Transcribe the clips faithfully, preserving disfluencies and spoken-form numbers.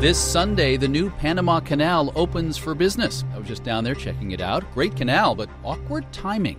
This Sunday, the new Panama Canal opens for business. I was just down there checking it out. Great canal, but awkward timing.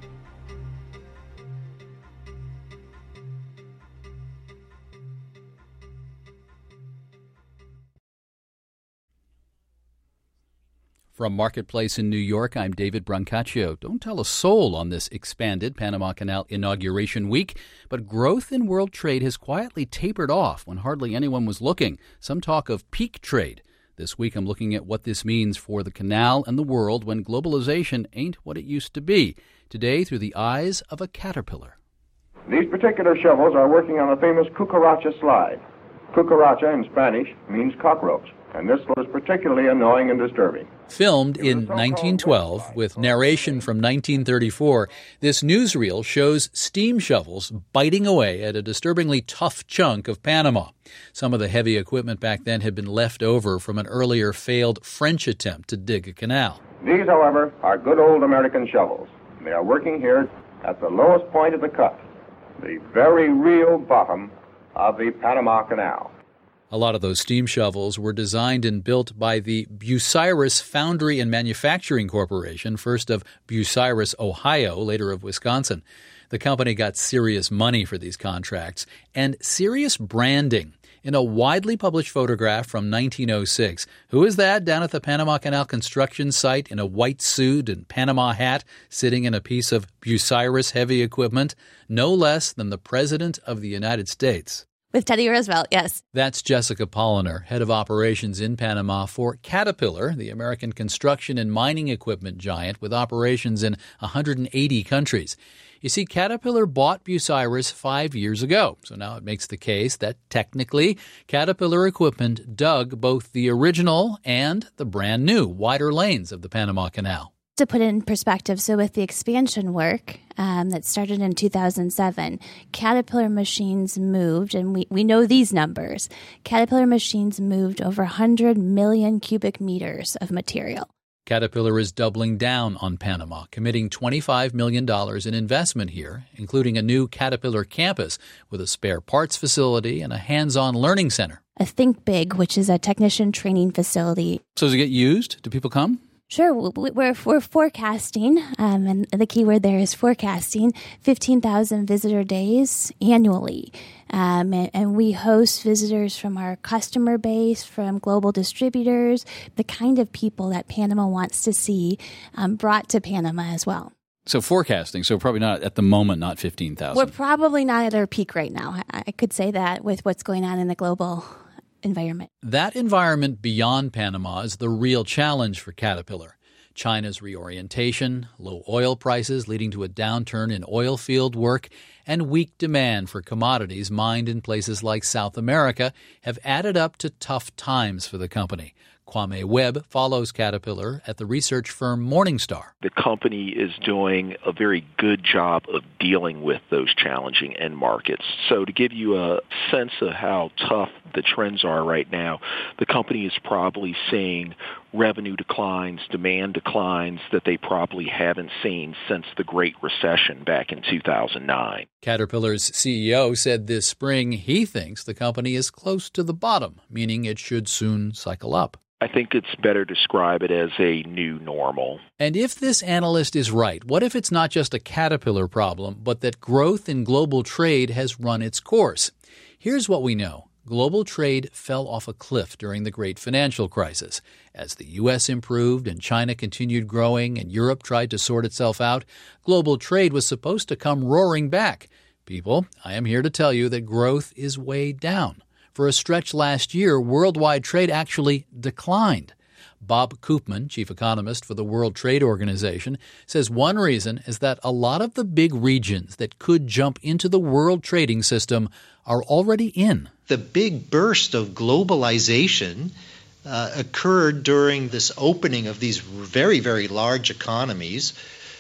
From Marketplace in New York, I'm David Brancaccio. Don't tell a soul on this expanded Panama Canal inauguration week, but growth in world trade has quietly tapered off when hardly anyone was looking. Some talk of peak trade. This week I'm looking at what this means for the canal and the world when globalization ain't what it used to be. Today, through the eyes of a caterpillar. These particular shovels are working on a famous cucaracha slide. Cucaracha in Spanish means cockroach, and this was particularly annoying and disturbing. Filmed in nineteen twelve with narration from nineteen thirty-four, this newsreel shows steam shovels biting away at a disturbingly tough chunk of Panama. Some of the heavy equipment back then had been left over from an earlier failed French attempt to dig a canal. These, however, are good old American shovels. They are working here at the lowest point of the cut, the very real bottom of the Panama Canal. A lot of those steam shovels were designed and built by the Bucyrus Foundry and Manufacturing Corporation, first of Bucyrus, Ohio, later of Wisconsin. The company got serious money for these contracts and serious branding. In a widely published photograph from nineteen oh six, who is that down at the Panama Canal construction site in a white suit and Panama hat, sitting in a piece of Bucyrus heavy equipment? No less than the President of the United States. With Teddy Roosevelt, yes. That's Jessica Polliner, head of operations in Panama for Caterpillar, the American construction and mining equipment giant with operations in one hundred eighty countries. You see, Caterpillar bought Bucyrus five years ago, so now it makes the case that technically Caterpillar equipment dug both the original and the brand new wider lanes of the Panama Canal. To put it in perspective, so with the expansion work um, that started in two thousand seven, Caterpillar machines moved, and we, we know these numbers, Caterpillar machines moved over one hundred million cubic meters of material. Caterpillar is doubling down on Panama, committing twenty-five million dollars in investment here, including a new Caterpillar campus with a spare parts facility and a hands-on learning center. A Think Big, which is a technician training facility. So does it get used? Do people come? Sure, we're we're forecasting, um, and the key word there is forecasting, fifteen thousand visitor days annually. Um, and, and we host visitors from our customer base, from global distributors, the kind of people that Panama wants to see um, brought to Panama as well. So forecasting, so probably not at the moment, not fifteen thousand. We're probably not at our peak right now. I, I could say that with what's going on in the global environment. That environment beyond Panama is the real challenge for Caterpillar. China's reorientation, low oil prices leading to a downturn in oil field work, and weak demand for commodities mined in places like South America have added up to tough times for the company. Kwame Webb follows Caterpillar at the research firm Morningstar. The company is doing a very good job of dealing with those challenging end markets. So to give you a sense of how tough the trends are right now, the company is probably seeing revenue declines, demand declines that they probably haven't seen since the Great Recession back in two thousand nine. Caterpillar's C E O said this spring he thinks the company is close to the bottom, meaning it should soon cycle up. I think it's better to describe it as a new normal. And if this analyst is right, what if it's not just a Caterpillar problem, but that growth in global trade has run its course? Here's what we know. Global trade fell off a cliff during the great financial crisis. As the U S improved and China continued growing and Europe tried to sort itself out, global trade was supposed to come roaring back. People, I am here to tell you that growth is way down. For a stretch last year, worldwide trade actually declined. Bob Koopman, chief economist for the World Trade Organization, says one reason is that a lot of the big regions that could jump into the world trading system are already in. The big burst of globalization uh, occurred during this opening of these very, very large economies.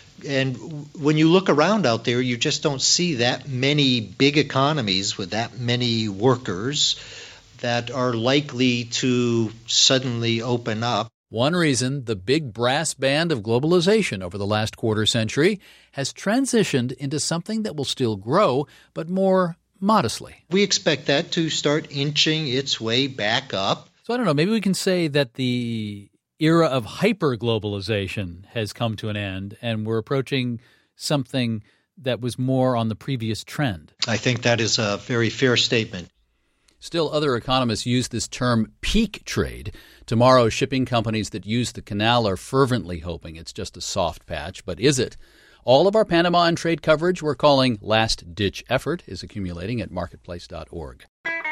And when you look around out there, you just don't see that many big economies with that many workers that are likely to suddenly open up. One reason the big brass band of globalization over the last quarter century has transitioned into something that will still grow, but more modestly. We expect that to start inching its way back up. So I don't know, maybe we can say that the era of hyper-globalization has come to an end and we're approaching something that was more on the previous trend. I think that is a very fair statement. Still, other economists use this term peak trade. Tomorrow, shipping companies that use the canal are fervently hoping it's just a soft patch. But is it? All of our Panama and trade coverage we're calling last-ditch effort is accumulating at marketplace dot org.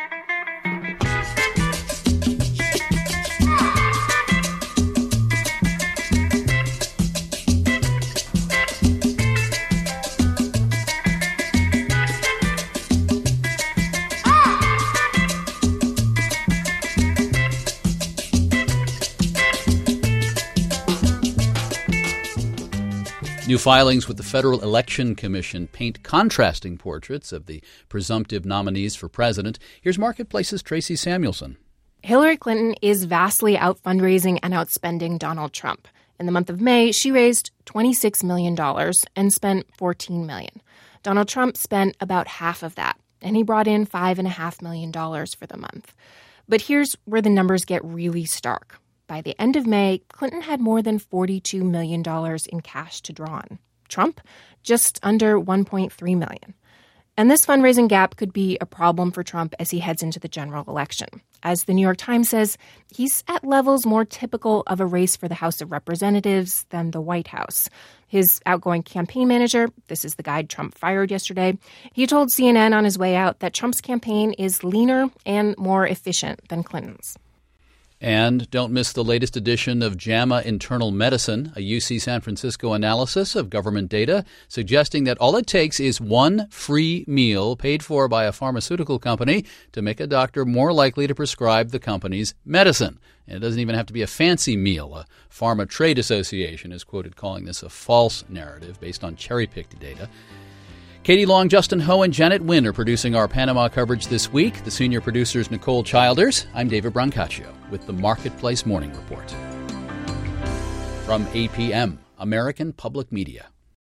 New filings with the Federal Election Commission paint contrasting portraits of the presumptive nominees for president. Here's Marketplace's Tracy Samuelson. Hillary Clinton is vastly out-fundraising and outspending Donald Trump. In the month of May, she raised twenty-six million dollars and spent fourteen million dollars. Donald Trump spent about half of that, and he brought in five point five million dollars for the month. But here's where the numbers get really stark. By the end of May, Clinton had more than forty-two million dollars in cash to draw on. Trump, just under one point three million dollars. And this fundraising gap could be a problem for Trump as he heads into the general election. As the New York Times says, he's at levels more typical of a race for the House of Representatives than the White House. His outgoing campaign manager, this is the guy Trump fired yesterday, he told C N N on his way out that Trump's campaign is leaner and more efficient than Clinton's. And don't miss the latest edition of JAMA Internal Medicine, a U C San Francisco analysis of government data suggesting that all it takes is one free meal paid for by a pharmaceutical company to make a doctor more likely to prescribe the company's medicine. And it doesn't even have to be a fancy meal. A Pharma Trade Association is quoted calling this a false narrative based on cherry-picked data. Katie Long, Justin Ho, and Janet Wynn are producing our Panama coverage this week. The senior producer is Nicole Childers. I'm David Brancaccio with the Marketplace Morning Report. From A P M, American Public Media.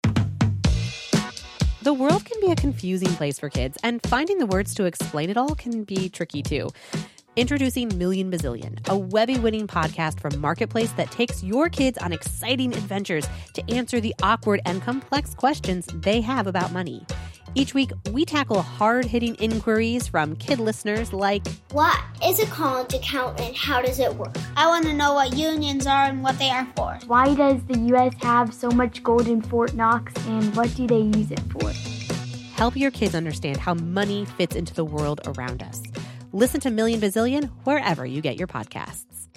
The world can be a confusing place for kids, and finding the words to explain it all can be tricky too. Introducing Million Bazillion, a Webby-winning podcast from Marketplace that takes your kids on exciting adventures to answer the awkward and complex questions they have about money. Each week, we tackle hard-hitting inquiries from kid listeners like, what is a college account and how does it work? I want to know what unions are and what they are for. Why does the U S have so much gold in Fort Knox and what do they use it for? Help your kids understand how money fits into the world around us. Listen to Million Bazillion wherever you get your podcasts.